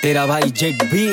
तेरा भाई जेट भी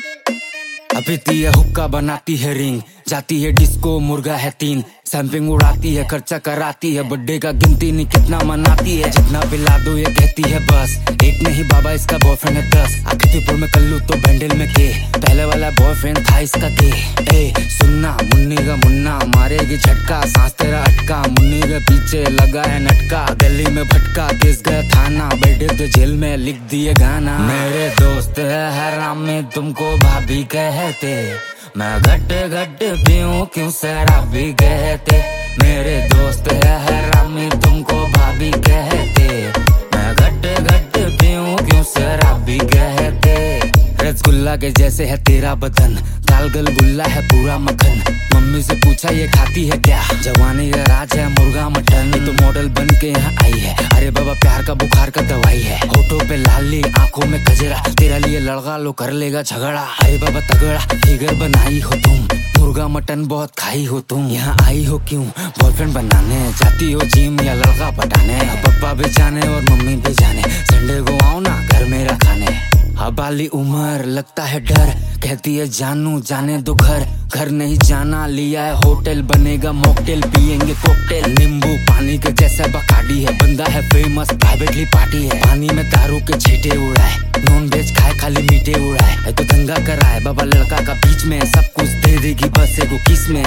पीती है हुक्का, बनाती है रिंग, जाती है डिस्को, मुर्गा है 3, सैंपिंग उड़ाती है, खर्चा कराती है, बर्थडे का गिनती नहीं कितना मनाती है, जितना पिला दो ये कहती है बस, एक नहीं बाबा इसका बॉयफ्रेंड है 10, आखिरपुर में कल्लू तो बैंडल में के, पहले वाला बॉयफ्रेंड था इसका के। ए सुनना मुन्नी का मुन्ना मारेगी झटका, सांस तेरा अटका, मुन्नी के पीछे लगा है नटका, गली में भटका, केस गया थाना, बैठे तो जेल में लिख दिए गाना। मेरे दोस्त है हरामी तुमको भाभी कहते, मैं घट घट पीऊं क्यों शराबी कहते, मेरे दोस्त है हरामी तुमको भाभी कहते, मैं घट घट पीऊं क्यों शराबी कहते। रसगुल्ला के जैसे है तेरा बदन, दाल गल गुल्ला है पूरा मक्खन, मम्मी से पूछा ये खाती है क्या, जवानी का राज है मुर्गा मटन, ये तो मॉडल बन के यहाँ आई है, अरे बाबा प्यार का बुखार का दवाई है, होठों पे लाली आंखों में कजरा, तेरा लिए लड़का लो कर लेगा झगड़ा, अरे बाबा तगड़ा फिगर बनाई हो तुम, मुर्गा मटन बहुत खाई हो तुम, यहाँ आई हो क्यों बॉयफ्रेंड बनाने, जाती हो जिम या लड़का पटाने, पापा भी जाने और मम्मी भी जाने, संडे को आओ ना घर मेरा खाने। अब वाली उम्र लगता है डर, कहती है जानू जाने दो घर, घर नहीं जाना लिया है होटल, बनेगा मॉकटेल पियेंगे कॉकटेल, नींबू पानी के जैसा बकाडी है, बंदा है फेमस प्राइवेटली पार्टी है, पानी में दारू के छींटे उड़ाए, नॉन वेज खाए खाली मीठे उड़ाए, तो दंगा कराए बाबा लड़का का बीच में, सब कुछ दे देगी बस एगो किस में।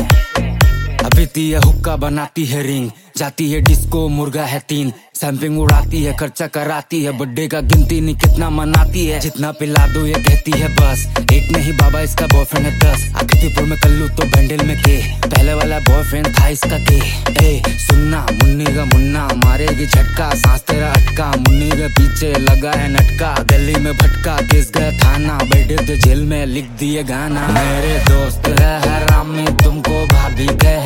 पीती है हुक्का, बनाती है रिंग, जाती है डिस्को, मुर्गा है 3, सैंपिंग उड़ाती है, खर्चा कराती है, बर्थडे का गिनती नहीं कितना मनाती है, जितना पिला दो ये कहती है बस, एक नहीं बाबा इसका बॉयफ्रेंड है 10, आखिरपुर में कल्लू तो बैंडल में के, पहले वाला बॉयफ्रेंड था इसका के। ए सुनना मुन्नी का मुन्ना मारेगी झटका, सांस तेरा अटका, मुन्नी के पीछे लगा है नटका, गली में भटका, केस गया थाना, बैठे तो जेल में लिख दिए गाना। मेरे दोस्त है हरामी तुमको भाभी कह